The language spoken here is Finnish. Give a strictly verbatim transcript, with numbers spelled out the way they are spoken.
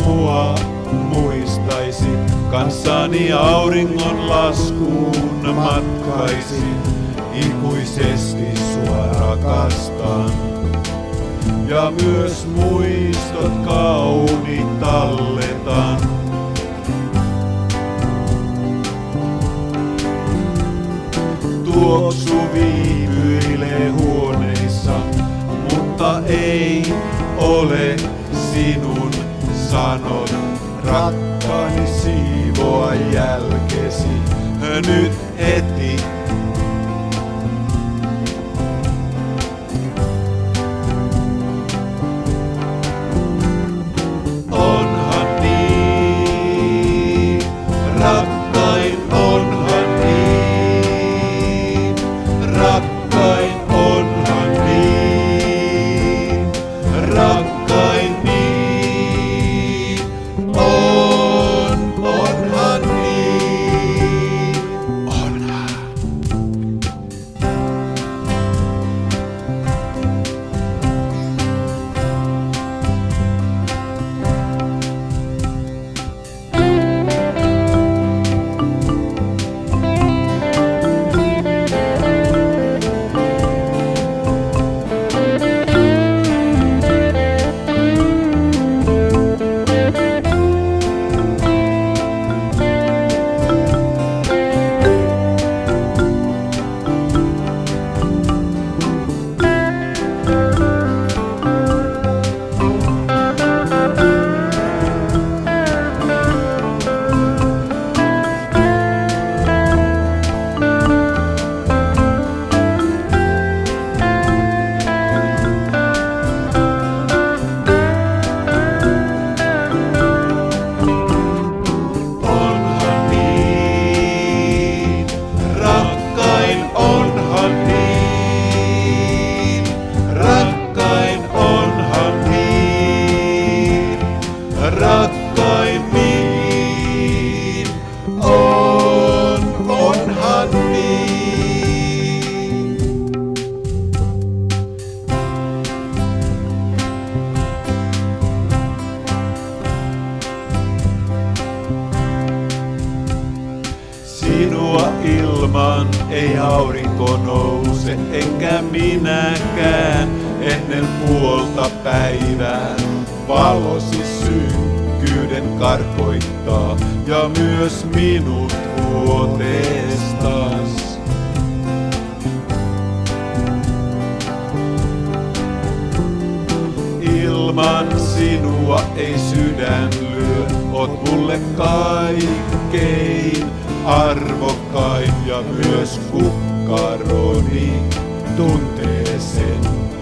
mua muistaisit, kanssani auringon laskuun matkaisin, ikuisesti sua rakastan. Ja myös muistot kauniit talletan. Tuoksu viipyilee huoneissa, mutta ei ole sinun sanot. Rakkaani siivoa jälkesi nyt heti. Onhan niin, rakkain, onhan niin, rakkain, onhan niin, rakkain niin, on, onhan niin, onhan. Rakkain niin, on, onhan niin. Sinua ilman ei aurinko nouse, enkä minäkään ennen puolta päivää. Valosi synkkyyden karkoittaa ja myös minut vuotestas. Ilman sinua ei sydän lyö, oot mulle kaikkein arvokkain ja myös kukkaroni tuntee sen.